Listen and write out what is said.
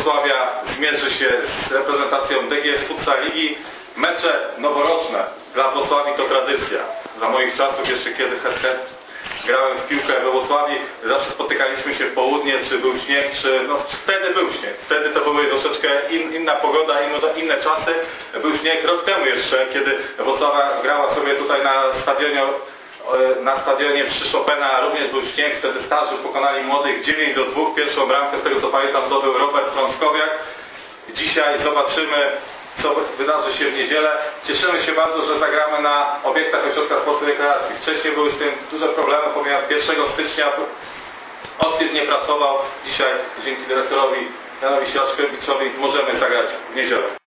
Wrocławia zmierzy się z reprezentacją DGS Futsal Ligi. Mecze noworoczne dla Wrocławii to tradycja. Za moich czasów, jeszcze kiedy grałem w piłkę we Wrocławiu, zawsze spotykaliśmy się w południe, czy był śnieg, czy... No wtedy był śnieg. Wtedy to były troszeczkę inna pogoda, inne czasy. Był śnieg rok temu jeszcze, kiedy Wrocławia grała sobie tutaj na stadionie przy Chopina, również był śnieg. Wtedy Starzów pokonali młodych 9-2. Pierwszą bramkę, z tego co pamiętam, zdobył Robert Frąckowiak. Dzisiaj zobaczymy, co wydarzy się w niedzielę. Cieszymy się bardzo, że zagramy na obiektach Ośrodka Sportu i Rekreacji. Wcześniej były z tym duże problemy, ponieważ 1 stycznia Ospierz nie pracował. Dzisiaj dzięki dyrektorowi Janowi Siraczkiewiczowi możemy zagrać w niedzielę.